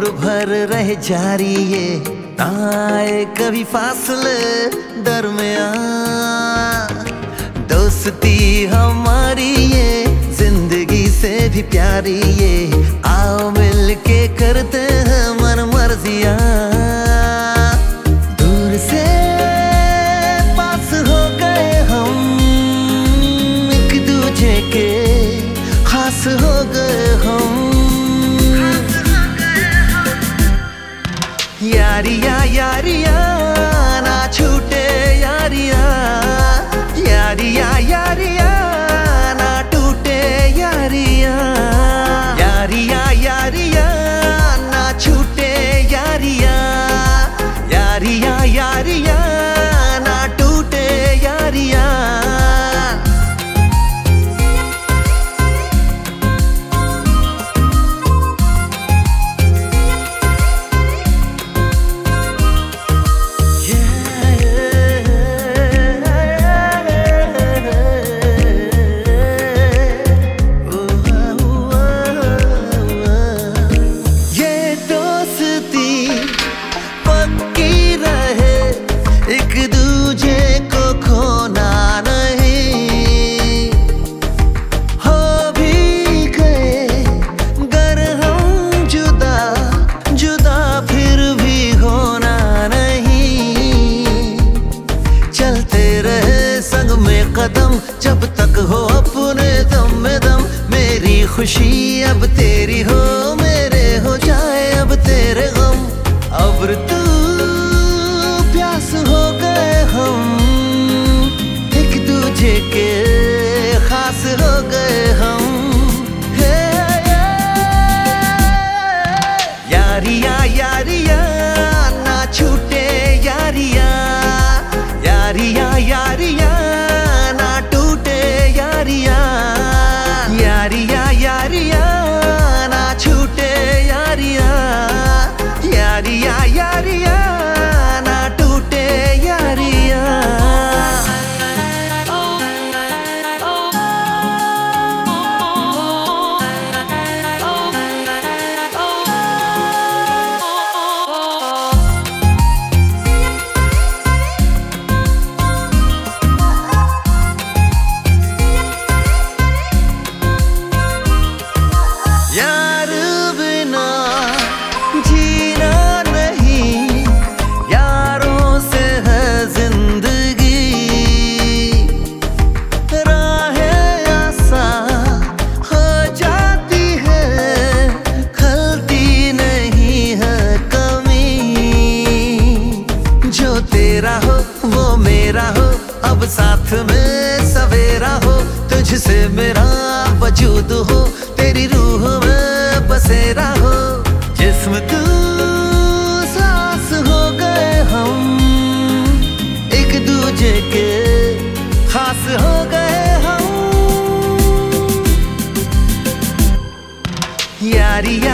उम्र भर रह जारी ये, आए कभी फासले दरमियां। दोस्ती हमारी ये जिंदगी से भी प्यारी ये, आओ मिल के करते हैं मन मर्जियां। दूर से पास हो गए हम, एक दूजे के खास हो गए हम। यारिया यारिया ना छूटे यारिया, यारिया यारिया ना टूटे यारिया, यारिया यारिया ना छूटे यारिया, यारिया यारिया ना टूटे यारिया। कदम जब तक हो अपने दम में दम, मेरी खुशी अब तेरी हो, मेरे हो जाए अब तेरे गम। अब तू प्यास हो गए हम, एक दूजे के खास हो गए हम। यारिया यारिया ना छूटे यारिया, यारिया यारिया यारिया यारिया ना छूटे यारिया, यारिया यारिया ना टूटे यारिया। तेरा हो वो मेरा हो, अब साथ में सवेरा हो, तुझसे मेरा वजूद हो, तेरी रूह में बसेरा हो। जिस्म तू सांस हो गए हम, एक दूजे के खास हो गए हम। यारिया